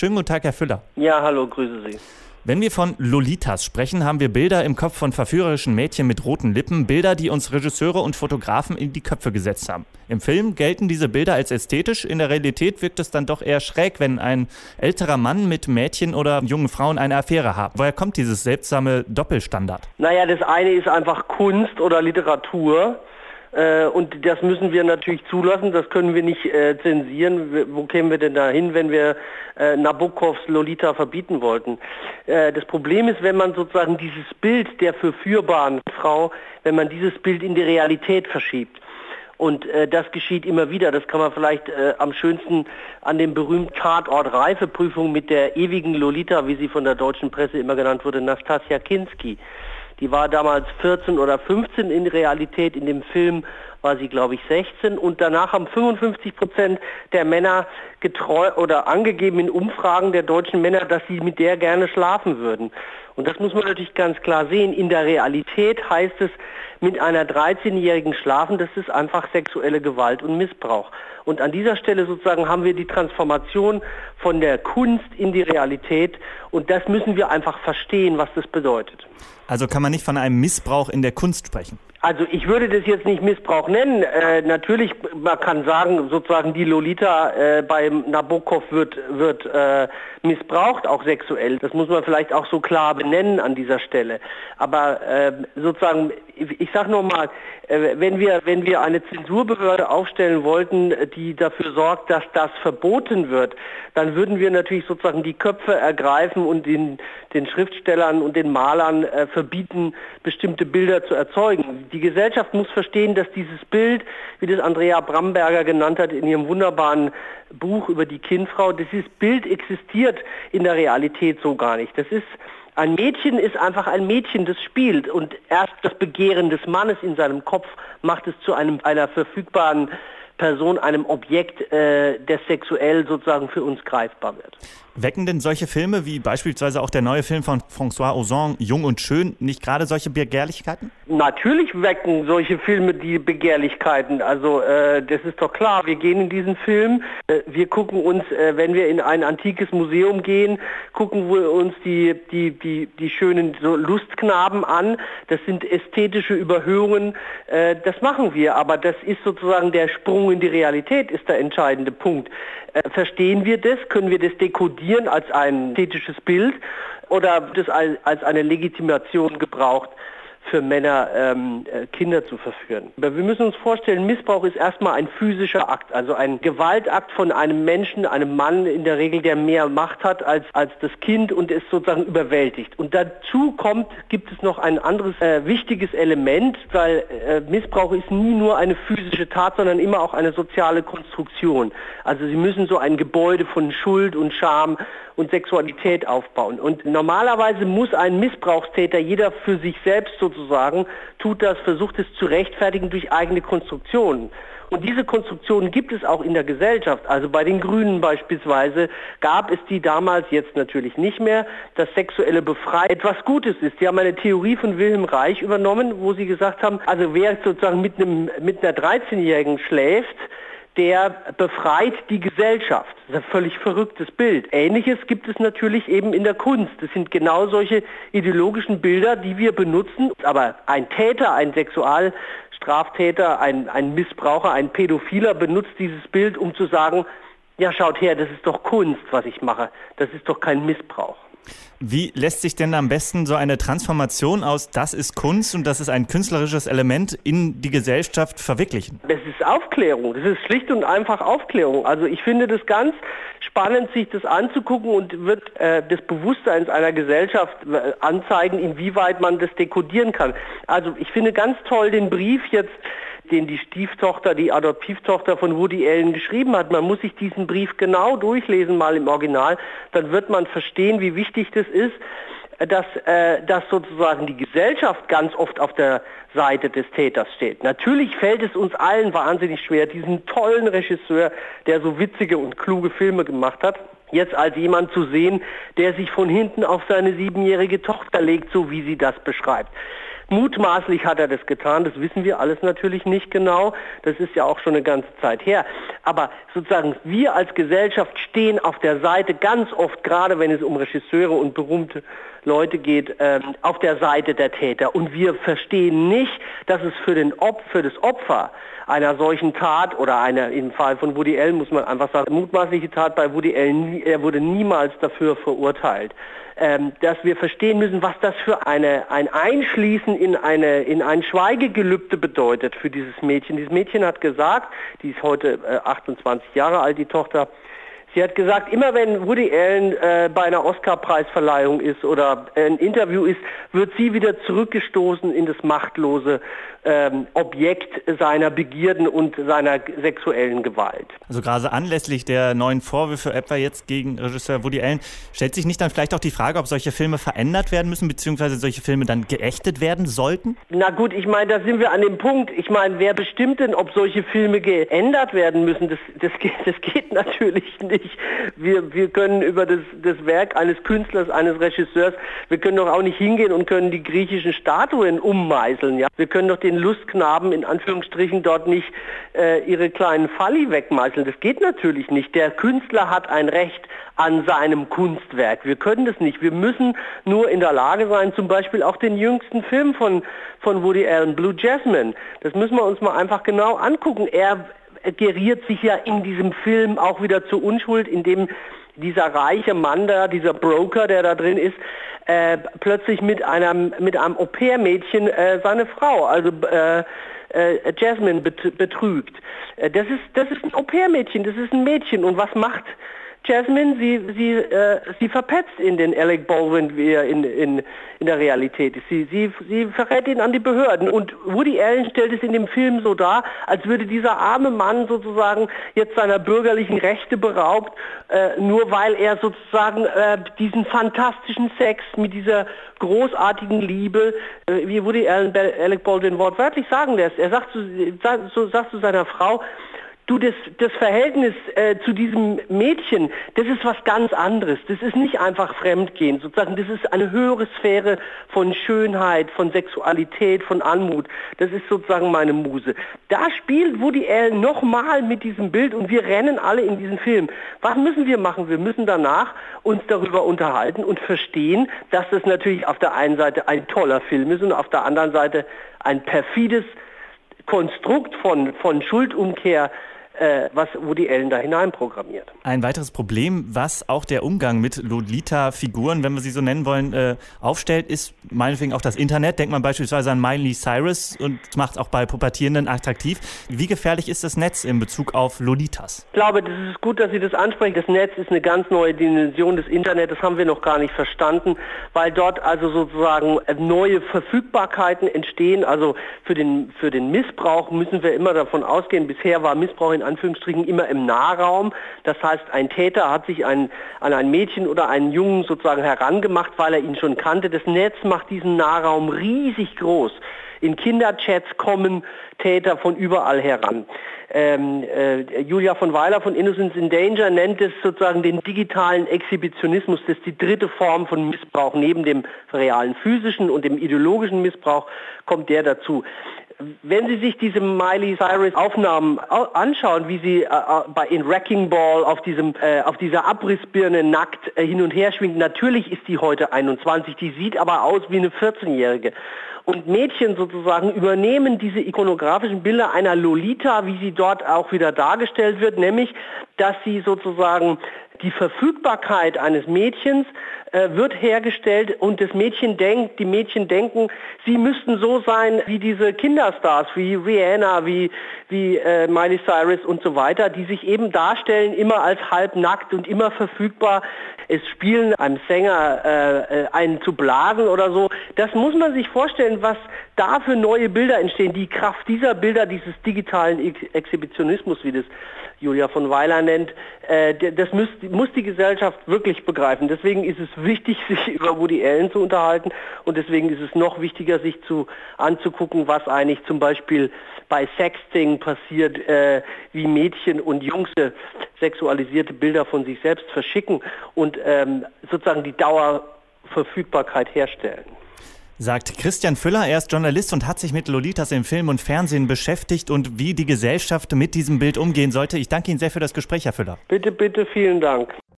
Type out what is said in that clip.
Schönen guten Tag, Herr Füller. Ja, hallo, grüße Sie. Wenn wir von Lolitas sprechen, haben wir Bilder im Kopf von verführerischen Mädchen mit roten Lippen, Bilder, die uns Regisseure und Fotografen in die Köpfe gesetzt haben. Im Film gelten diese Bilder als ästhetisch, in der Realität wirkt es dann doch eher schräg, wenn ein älterer Mann mit Mädchen oder jungen Frauen eine Affäre hat. Woher kommt dieses seltsame Doppelstandard? Naja, das eine ist einfach Kunst oder Literatur. Und das müssen wir natürlich zulassen, das können wir nicht zensieren. Wo kämen wir denn da hin, wenn wir Nabokovs Lolita verbieten wollten? Das Problem ist, wenn man sozusagen dieses Bild der verführbaren Frau, wenn man dieses Bild in die Realität verschiebt. Und das geschieht immer wieder. Das kann man vielleicht am schönsten an dem berühmten Tatort Reifeprüfung mit der ewigen Lolita, wie sie von der deutschen Presse immer genannt wurde, Nastassja Kinski. Die war damals 14 oder 15 in Realität. In dem Film war sie, glaube ich, 16. Und danach haben 55% der Männer angegeben in Umfragen der deutschen Männer, dass sie mit der gerne schlafen würden. Und das muss man natürlich ganz klar sehen. In der Realität heißt es, mit einer 13-Jährigen schlafen, das ist einfach sexuelle Gewalt und Missbrauch. Und an dieser Stelle sozusagen haben wir die Transformation von der Kunst in die Realität. Und das müssen wir einfach verstehen, was das bedeutet. Also kann man nicht von einem Missbrauch in der Kunst sprechen? Also ich würde das jetzt nicht Missbrauch nennen. Natürlich, man kann sagen, sozusagen die Lolita beim Nabokov wird missbraucht, auch sexuell. Das muss man vielleicht auch so klar benennen an dieser Stelle. Aber sozusagen, ich sage nochmal, wenn wir eine Zensurbehörde aufstellen wollten, die dafür sorgt, dass das verboten wird, dann würden wir natürlich sozusagen die Köpfe ergreifen und den Schriftstellern und den Malern verbieten, bestimmte Bilder zu erzeugen. Die Gesellschaft muss verstehen, dass dieses Bild, wie das Andrea Bramberger genannt hat in ihrem wunderbaren Buch über die Kindfrau, dieses Bild existiert in der Realität so gar nicht. Ein Mädchen ist einfach ein Mädchen, das spielt, und erst das Begehren des Mannes in seinem Kopf macht es zu einer verfügbaren Person, einem Objekt, das sexuell sozusagen für uns greifbar wird. Wecken denn solche Filme, wie beispielsweise auch der neue Film von François Ozon, Jung und Schön, nicht gerade solche Begehrlichkeiten? Natürlich wecken solche Filme die Begehrlichkeiten. Also das ist doch klar. Wir gehen in diesen Film, wir gucken uns, wenn wir in ein antikes Museum gehen, gucken wir uns die schönen so Lustknaben an. Das sind ästhetische Überhöhungen. Das machen wir, aber das ist sozusagen der Sprung in die Realität, ist der entscheidende Punkt. Verstehen wir das? Können wir das dekodieren als ein ästhetisches Bild oder wird es als eine Legitimation gebraucht, für Männer Kinder zu verführen? Aber wir müssen uns vorstellen, Missbrauch ist erstmal ein physischer Akt, also ein Gewaltakt von einem Menschen, einem Mann in der Regel, der mehr Macht hat als das Kind und es sozusagen überwältigt. Und dazu gibt es noch ein anderes wichtiges Element, weil Missbrauch ist nie nur eine physische Tat, sondern immer auch eine soziale Konstruktion. Also Sie müssen so ein Gebäude von Schuld und Scham und Sexualität aufbauen. Und normalerweise muss ein Missbrauchstäter, jeder für sich selbst sozusagen, versucht es zu rechtfertigen durch eigene Konstruktionen. Und diese Konstruktionen gibt es auch in der Gesellschaft. Also bei den Grünen beispielsweise gab es die damals, jetzt natürlich nicht mehr, dass sexuelle Befreiung etwas Gutes ist. Sie haben eine Theorie von Wilhelm Reich übernommen, wo sie gesagt haben, also wer sozusagen mit einer 13-Jährigen schläft, der befreit die Gesellschaft. Das ist ein völlig verrücktes Bild. Ähnliches gibt es natürlich eben in der Kunst. Das sind genau solche ideologischen Bilder, die wir benutzen. Aber ein Täter, ein Sexualstraftäter, ein Missbraucher, ein Pädophiler benutzt dieses Bild, um zu sagen, ja schaut her, das ist doch Kunst, was ich mache. Das ist doch kein Missbrauch. Wie lässt sich denn am besten so eine Transformation aus das ist Kunst und das ist ein künstlerisches Element in die Gesellschaft verwirklichen? Das ist Aufklärung, das ist schlicht und einfach Aufklärung. Also ich finde das ganz spannend, sich das anzugucken und wird des Bewusstseins einer Gesellschaft anzeigen, inwieweit man das dekodieren kann. Also ich finde ganz toll den Brief jetzt, den die Adoptivtochter von Woody Allen geschrieben hat. Man muss sich diesen Brief genau durchlesen, mal im Original, dann wird man verstehen, wie wichtig das ist, dass sozusagen die Gesellschaft ganz oft auf der Seite des Täters steht. Natürlich fällt es uns allen wahnsinnig schwer, diesen tollen Regisseur, der so witzige und kluge Filme gemacht hat, jetzt als jemand zu sehen, der sich von hinten auf seine 7-jährige Tochter legt, so wie sie das beschreibt. Mutmaßlich hat er das getan, das wissen wir alles natürlich nicht genau, das ist ja auch schon eine ganze Zeit her. Aber sozusagen wir als Gesellschaft stehen auf der Seite, ganz oft, gerade wenn es um Regisseure und berühmte Leute geht, auf der Seite der Täter. Und wir verstehen nicht, dass es für das Opfer einer solchen Tat oder im Fall von Woody Allen muss man einfach sagen, mutmaßliche Tat bei Woody Allen, er wurde niemals dafür verurteilt. Dass wir verstehen müssen, was das für ein Einschließen in ein Schweigegelübde bedeutet für dieses Mädchen. Dieses Mädchen hat gesagt, die ist heute 28 Jahre alt, die Tochter, sie hat gesagt, immer wenn Woody Allen bei einer Oscar-Preisverleihung ist oder ein Interview ist, wird sie wieder zurückgestoßen in das machtlose Objekt seiner Begierden und seiner sexuellen Gewalt. Also gerade anlässlich der neuen Vorwürfe etwa jetzt gegen Regisseur Woody Allen, stellt sich nicht dann vielleicht auch die Frage, ob solche Filme verändert werden müssen, beziehungsweise solche Filme dann geächtet werden sollten? Na gut, ich meine, da sind wir an dem Punkt. Ich meine, wer bestimmt denn, ob solche Filme geändert werden müssen? Das geht natürlich nicht. Wir können über das Werk eines Künstlers, eines Regisseurs, wir können doch auch nicht hingehen und können die griechischen Statuen ummeißeln. Ja? Wir können doch den Lustknaben in Anführungsstrichen dort nicht ihre kleinen Falli wegmeißeln. Das geht natürlich nicht. Der Künstler hat ein Recht an seinem Kunstwerk. Wir können das nicht. Wir müssen nur in der Lage sein, zum Beispiel auch den jüngsten Film von Woody Allen, Blue Jasmine, das müssen wir uns mal einfach genau angucken. Er geriert sich ja in diesem Film auch wieder zur Unschuld, indem dieser reiche Mann da, dieser Broker, der da drin ist, plötzlich mit einem Au-pair-Mädchen seine Frau, also Jasmine, betrügt. Das ist ein Au-pair-Mädchen, das ist ein Mädchen. Und was macht Jasmine? Sie verpetzt in den Alec Baldwin, wie er in der Realität ist. Sie verrät ihn an die Behörden. Und Woody Allen stellt es in dem Film so dar, als würde dieser arme Mann sozusagen jetzt seiner bürgerlichen Rechte beraubt, nur weil er sozusagen diesen fantastischen Sex mit dieser großartigen Liebe, wie Woody Allen Alec Baldwin wortwörtlich sagen lässt. Er sagt zu seiner Frau, du, das Verhältnis zu diesem Mädchen, das ist was ganz anderes. Das ist nicht einfach Fremdgehen, sozusagen. Das ist eine höhere Sphäre von Schönheit, von Sexualität, von Anmut. Das ist sozusagen meine Muse. Da spielt Woody Allen nochmal mit diesem Bild und wir rennen alle in diesen Film. Was müssen wir machen? Wir müssen danach uns darüber unterhalten und verstehen, dass das natürlich auf der einen Seite ein toller Film ist und auf der anderen Seite ein perfides Konstrukt von Schuldumkehr, was Woody Allen da hineinprogrammiert. Ein weiteres Problem, was auch der Umgang mit Lolita-Figuren, wenn wir sie so nennen wollen, aufstellt, ist meinetwegen auch das Internet. Denkt man beispielsweise an Miley Cyrus und macht auch bei Pubertierenden attraktiv. Wie gefährlich ist das Netz in Bezug auf Lolitas? Ich glaube, das ist gut, dass Sie das ansprechen. Das Netz ist eine ganz neue Dimension des Internets. Das haben wir noch gar nicht verstanden, weil dort also sozusagen neue Verfügbarkeiten entstehen. Also für den Missbrauch müssen wir immer davon ausgehen, bisher war Missbrauch in Anführungsstrichen immer im Nahraum. Das heißt, ein Täter hat sich an ein Mädchen oder einen Jungen sozusagen herangemacht, weil er ihn schon kannte. Das Netz macht diesen Nahraum riesig groß. In Kinderchats kommen Täter von überall heran. Julia von Weiler von Innocence in Danger nennt es sozusagen den digitalen Exhibitionismus. Das ist die dritte Form von Missbrauch. Neben dem realen physischen und dem ideologischen Missbrauch kommt der dazu. Wenn Sie sich diese Miley Cyrus Aufnahmen anschauen, wie sie in Wrecking Ball auf dieser Abrissbirne nackt hin und her schwingt, natürlich ist die heute 21, die sieht aber aus wie eine 14-Jährige. Und Mädchen sozusagen übernehmen diese ikonografischen Bilder einer Lolita, wie sie dort auch wieder dargestellt wird, nämlich, dass sie sozusagen die Verfügbarkeit eines Mädchens wird hergestellt und die Mädchen denken, sie müssten so sein wie diese Kinderstars, wie Rihanna, wie Miley Cyrus und so weiter, die sich eben darstellen, immer als halbnackt und immer verfügbar. Es spielen einem Sänger einen zu blasen oder so. Das muss man sich vorstellen, was da für neue Bilder entstehen. Die Kraft dieser Bilder, dieses digitalen Exhibitionismus, wie das Julia von Weiler nennt, das muss die Gesellschaft wirklich begreifen. Deswegen ist es wichtig, sich über Woody Allen zu unterhalten und deswegen ist es noch wichtiger, sich anzugucken, was eigentlich zum Beispiel bei Sexting passiert, wie Mädchen und Jungs sexualisierte Bilder von sich selbst verschicken und sozusagen die Dauerverfügbarkeit herstellen. Sagt Christian Füller, er ist Journalist und hat sich mit Lolitas im Film und Fernsehen beschäftigt und wie die Gesellschaft mit diesem Bild umgehen sollte. Ich danke Ihnen sehr für das Gespräch, Herr Füller. Bitte, bitte, vielen Dank.